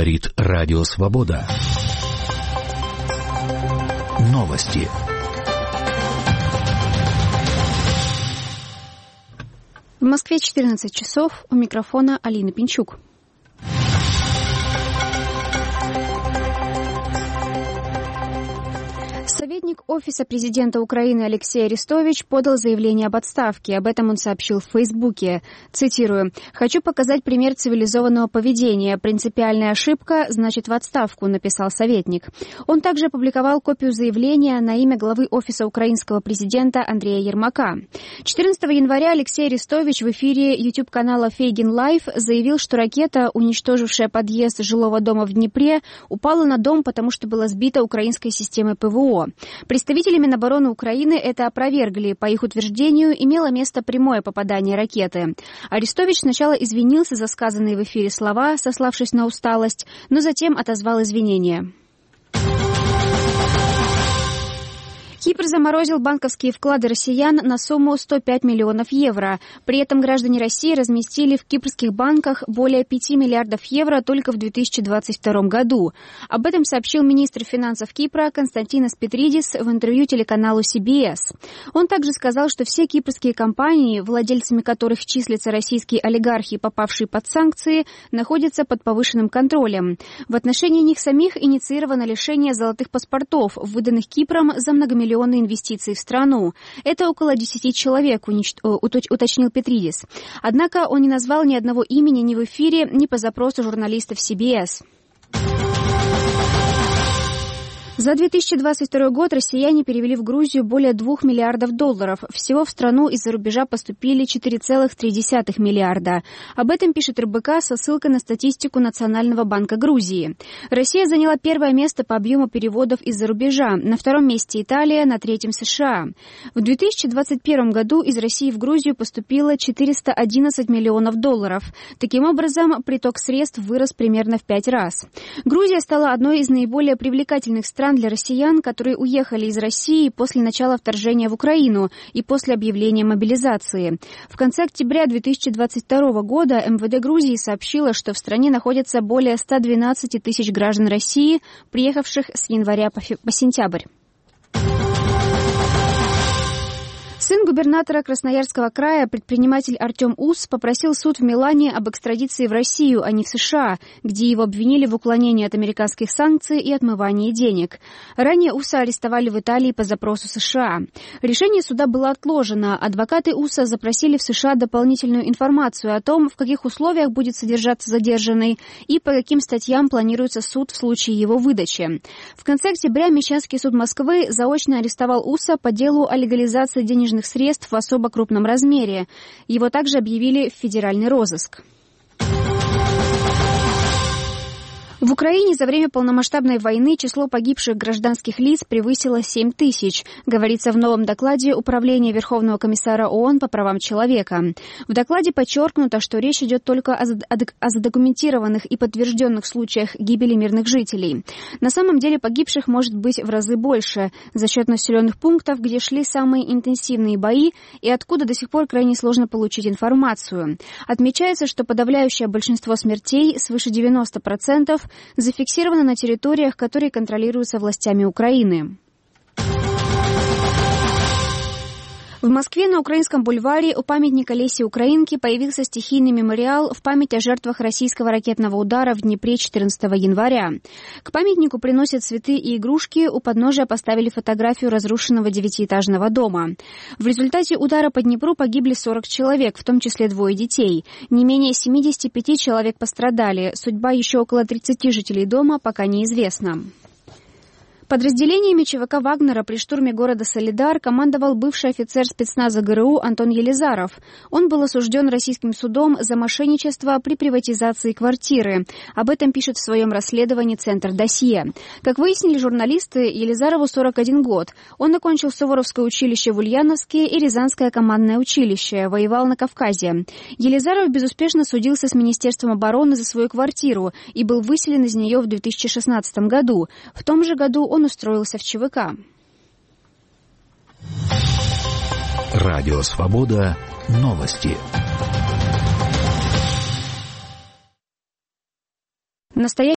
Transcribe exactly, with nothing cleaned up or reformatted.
Говорит Радио Свобода. Новости. В Москве четырнадцать часов. У микрофона Алина Пинчук. Советник Офиса президента Украины Алексей Арестович подал заявление об отставке. Об этом он сообщил в Фейсбуке. Цитирую. «Хочу показать пример цивилизованного поведения. Принципиальная ошибка значит в отставку», написал советник. Он также опубликовал копию заявления на имя главы Офиса украинского президента Андрея Ермака. четырнадцатого января Алексей Арестович в эфире YouTube-канала Фейгин Лайв заявил, что ракета, уничтожившая подъезд жилого дома в Днепре, упала на дом, потому что была сбита украинской системой ПВО. Представители Минобороны Украины это опровергли. По их утверждению, имело место прямое попадание ракеты. Арестович сначала извинился за сказанные в эфире слова, сославшись на усталость, но затем отозвал извинения. Кипр заморозил банковские вклады россиян на сумму сто пять миллионов евро. При этом граждане России разместили в кипрских банках более пяти миллиардов евро только в две тысячи двадцать втором году. Об этом сообщил министр финансов Кипра Константинос Петридис в интервью телеканалу си би эс. Он также сказал, что все кипрские компании, владельцами которых числятся российские олигархи, попавшие под санкции, находятся под повышенным контролем. В отношении них самих инициировано лишение золотых паспортов, выданных Кипром за многомиллионные инвестиций в страну. Это около десяти человек, уточнил Петридис. Однако он не назвал ни одного имени ни в эфире, ни по запросу журналистов си би эс. За две тысячи двадцать второй год россияне перевели в Грузию более двух миллиардов долларов. Всего в страну из-за рубежа поступили четыре целых три десятых миллиарда. Об этом пишет эр бэ ка со ссылкой на статистику Национального банка Грузии. Россия заняла первое место по объему переводов из-за рубежа. На втором месте Италия, на третьем США. В две тысячи двадцать первом году из России в Грузию поступило четыреста одиннадцать миллионов долларов. Таким образом, приток средств вырос примерно в пять раз. Грузия стала одной из наиболее привлекательных стран для россиян, которые уехали из России после начала вторжения в Украину и после объявления мобилизации. В конце октября две тысячи двадцать второго года эм вэ дэ Грузии сообщило, что в стране находится более ста двенадцати тысяч граждан России, приехавших с января по, фе- по сентябрь. Сын губернатора Красноярского края, предприниматель Артем Ус, попросил суд в Милане об экстрадиции в Россию, а не в США, где его обвинили в уклонении от американских санкций и отмывании денег. Ранее Уса арестовали в Италии по запросу США. Решение суда было отложено. Адвокаты Уса запросили в США дополнительную информацию о том, в каких условиях будет содержаться задержанный и по каким статьям планируется суд в случае его выдачи. В конце октября Мещанский суд Москвы заочно арестовал Уса по делу о легализации денежных средств в особо крупном размере. Его также объявили в федеральный розыск. В Украине за время полномасштабной войны число погибших гражданских лиц превысило семь тысяч, говорится в новом докладе Управления Верховного комиссара ООН по правам человека. В докладе подчеркнуто, что речь идет только о задокументированных и подтвержденных случаях гибели мирных жителей. На самом деле погибших может быть в разы больше за счет населенных пунктов, где шли самые интенсивные бои и откуда до сих пор крайне сложно получить информацию. Отмечается, что подавляющее большинство смертей, свыше девяноста процентов, зафиксировано на территориях, которые контролируются властями Украины. В Москве на Украинском бульваре у памятника Лесе Украинки появился стихийный мемориал в память о жертвах российского ракетного удара в Днепре четырнадцатого января. К памятнику приносят цветы и игрушки, у подножия поставили фотографию разрушенного девятиэтажного дома. В результате удара по Днепру погибли сорок человек, в том числе двое детей. Не менее семидесяти пяти человек пострадали. Судьба еще около тридцати жителей дома пока неизвестна. Подразделениями ЧВК «Вагнера» при штурме города Солидар командовал бывший офицер спецназа ГРУ Антон Елизаров. Он был осужден российским судом за мошенничество при приватизации квартиры. Об этом пишет в своем расследовании Центр Досье. Как выяснили журналисты, Елизарову сорок один год. Он окончил Суворовское училище в Ульяновске и Рязанское командное училище, воевал на Кавказе. Елизаров безуспешно судился с Министерством обороны за свою квартиру и был выселен из нее в две тысячи шестнадцатом году. В том же году он устроился в ЧВК. Радио Свобода. Новости. Настоящий